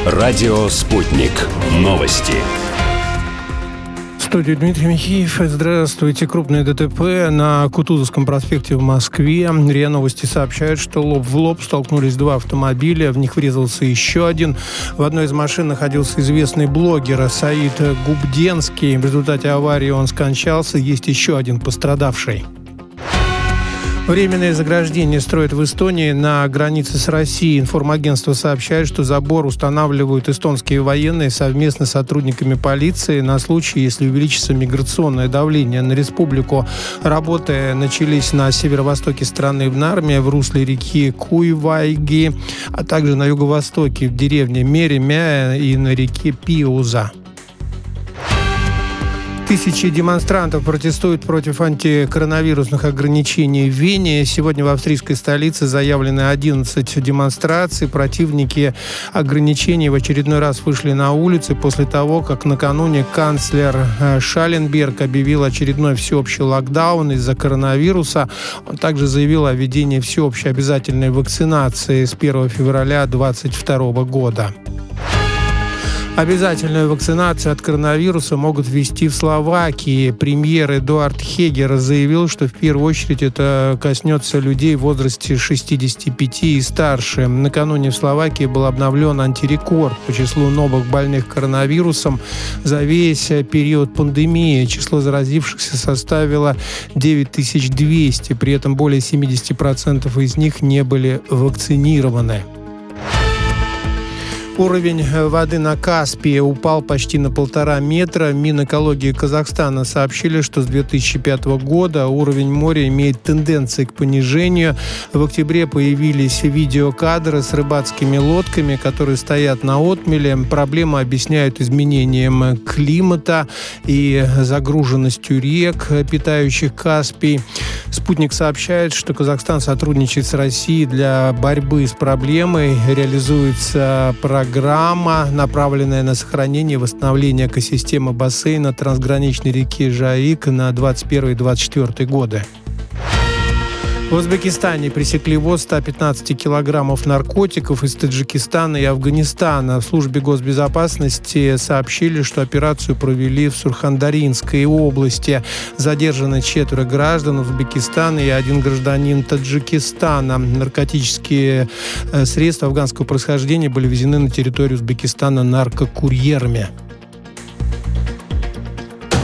Радио «Спутник». Новости. В студии Дмитрий Михеев. Здравствуйте. Крупное ДТП на Кутузовском проспекте в Москве. РИА Новости сообщают, что лоб в лоб столкнулись два автомобиля. В них врезался еще один. В одной из машин находился известный блогер Саид Губденский. В результате аварии он скончался. Есть еще один пострадавший. Временное заграждение строят в Эстонии на границе с Россией. Информагентство сообщает, что забор устанавливают эстонские военные совместно с сотрудниками полиции на случай, если увеличится миграционное давление на республику. Работы начались на северо-востоке страны в Нарме, в русле реки Куйвайги, а также на юго-востоке в деревне Меремя и на реке Пиуза. Тысячи демонстрантов протестуют против антикоронавирусных ограничений в Вене. Сегодня в австрийской столице заявлены 11 демонстраций. Противники ограничений в очередной раз вышли на улицы после того, как накануне канцлер Шалленберг объявил очередной всеобщий локдаун из-за коронавируса. Он также заявил о введении всеобщей обязательной вакцинации с 1 февраля 2022 года. Обязательную вакцинацию от коронавируса могут ввести в Словакии. Премьер Эдуард Хегер заявил, что в первую очередь это коснется людей в возрасте 65 и старше. Накануне в Словакии был обновлен антирекорд по числу новых больных коронавирусом. За весь период пандемии число заразившихся составило 9200. При этом более 70% из них не были вакцинированы. Уровень воды на Каспии упал почти на 1,5 метра. Минэкологии Казахстана сообщили, что с 2005 года уровень моря имеет тенденции к понижению. В октябре появились видеокадры с рыбацкими лодками, которые стоят на отмеле. Проблему объясняют изменением климата и загруженностью рек, питающих Каспий. «Спутник» сообщает, что Казахстан сотрудничает с Россией для борьбы с проблемой. Реализуется программа, направленная на сохранение и восстановление экосистемы бассейна трансграничной реки Жайык на 2021-2024 годы. В Узбекистане пресекли ввоз 115 килограммов наркотиков из Таджикистана и Афганистана. В службе госбезопасности сообщили, что операцию провели в Сурхандаринской области. Задержаны 4 граждан Узбекистана и 1 гражданин Таджикистана. Наркотические средства афганского происхождения были ввезены на территорию Узбекистана наркокурьерами.